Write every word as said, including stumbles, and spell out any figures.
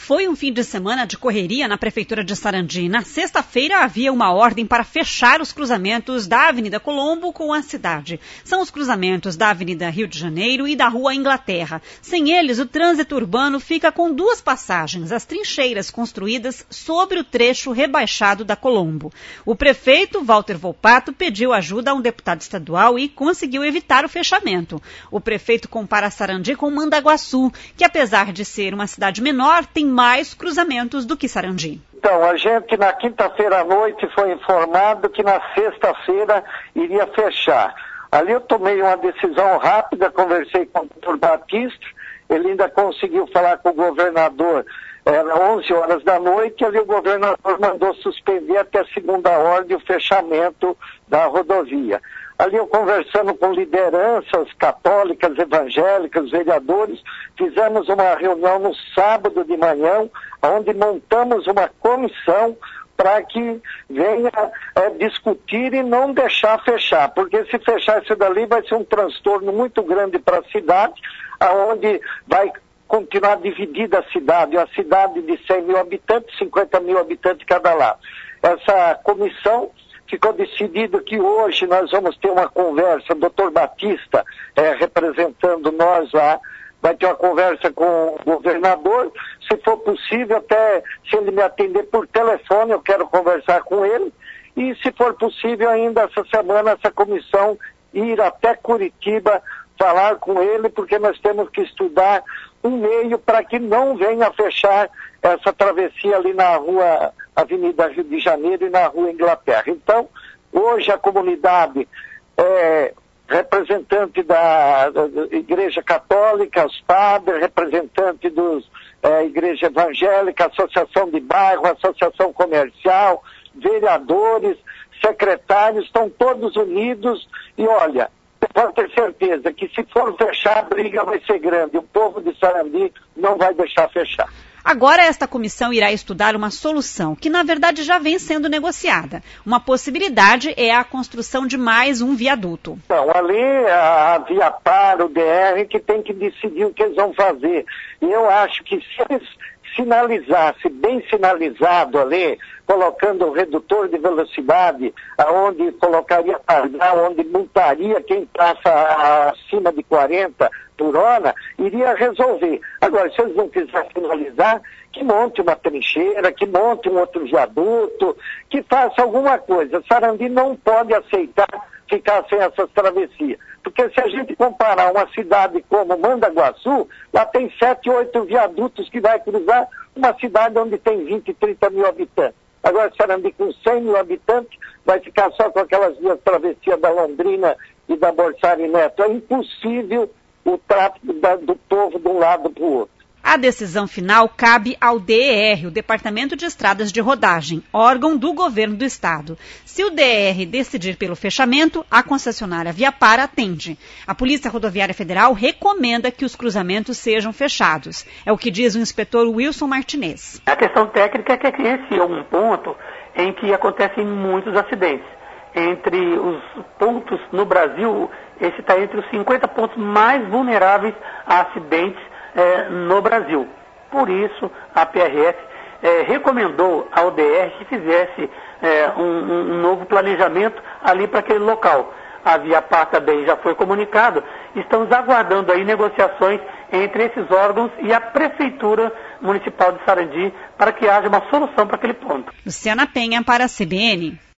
Foi um fim de semana de correria na Prefeitura de Sarandi. Na sexta-feira havia uma ordem para fechar os cruzamentos da Avenida Colombo com a cidade. São os cruzamentos da Avenida Rio de Janeiro e da Rua Inglaterra. Sem eles, o trânsito urbano fica com duas passagens, as trincheiras construídas sobre o trecho rebaixado da Colombo. O prefeito, Walter Volpato, pediu ajuda a um deputado estadual e conseguiu evitar o fechamento. O prefeito compara Sarandi com Mandaguaçu, que apesar de ser uma cidade menor, tem mais cruzamentos do que Sarandi. Então, a gente na quinta-feira à noite foi informado que na sexta-feira iria fechar. Ali eu tomei uma decisão rápida, conversei com o doutor Batista, ele ainda conseguiu falar com o governador, era onze horas da noite, e ali o governador mandou suspender até segunda ordem o fechamento da rodovia. Ali eu conversando com lideranças católicas, evangélicas, vereadores, fizemos uma reunião no sábado de manhã, onde montamos uma comissão para que venha é, discutir e não deixar fechar, porque se fechar isso dali vai ser um transtorno muito grande para a cidade, aonde vai continuar dividida a cidade, uma cidade de cem mil habitantes, cinquenta mil habitantes cada lado. Essa comissão ficou decidido que hoje nós vamos ter uma conversa, o doutor Batista, é, representando nós lá, vai ter uma conversa com o governador, se for possível, até se ele me atender por telefone, eu quero conversar com ele, e se for possível ainda essa semana, essa comissão ir até Curitiba falar com ele, porque nós temos que estudar um meio para que não venha fechar essa travessia ali na rua Avenida Rio de Janeiro e na Rua Inglaterra. Então, hoje a comunidade, é, representante da, da Igreja Católica, os padres, representante da é, Igreja Evangélica, Associação de Bairro, Associação Comercial, vereadores, secretários, estão todos unidos e olha, pode ter certeza que se for fechar, a briga vai ser grande. O povo de Sarandi não vai deixar fechar. Agora esta comissão irá estudar uma solução, que na verdade já vem sendo negociada. Uma possibilidade é a construção de mais um viaduto. Então, ali a Viapar, o D R, que tem que decidir o que eles vão fazer. E eu acho que se eles sinalizassem, bem sinalizado ali, colocando o redutor de velocidade, aonde colocaria pardal, onde multaria quem passa acima de quarenta por hora, iria resolver. Agora, se eles não quiserem finalizar, que monte uma trincheira, que monte um outro viaduto, que faça alguma coisa. Sarandi não pode aceitar ficar sem essas travessias. Porque se a gente comparar uma cidade como Mandaguaçu, lá tem sete, oito viadutos que vai cruzar uma cidade onde tem vinte, trinta mil habitantes. Agora, Sarandi com cem mil habitantes vai ficar só com aquelas duas travessias da Londrina e da Borsari Neto. É impossível o tráfego da, do povo de um lado para o outro. A decisão final cabe ao D E R, o Departamento de Estradas de Rodagem, órgão do governo do estado. Se o D E R decidir pelo fechamento, a concessionária Viapar atende. A Polícia Rodoviária Federal recomenda que os cruzamentos sejam fechados. É o que diz o inspetor Wilson Martinez. A questão técnica é que esse é um ponto em que acontecem muitos acidentes. Entre os pontos no Brasil, esse está entre os cinquenta pontos mais vulneráveis a acidentes É, no Brasil. Por isso, a P R F é, recomendou ao D R que fizesse é, um, um novo planejamento ali para aquele local. A Viapar também já foi comunicado. Estamos aguardando aí negociações entre esses órgãos e a Prefeitura Municipal de Sarandi para que haja uma solução para aquele ponto. Luciana Penha para a C B N.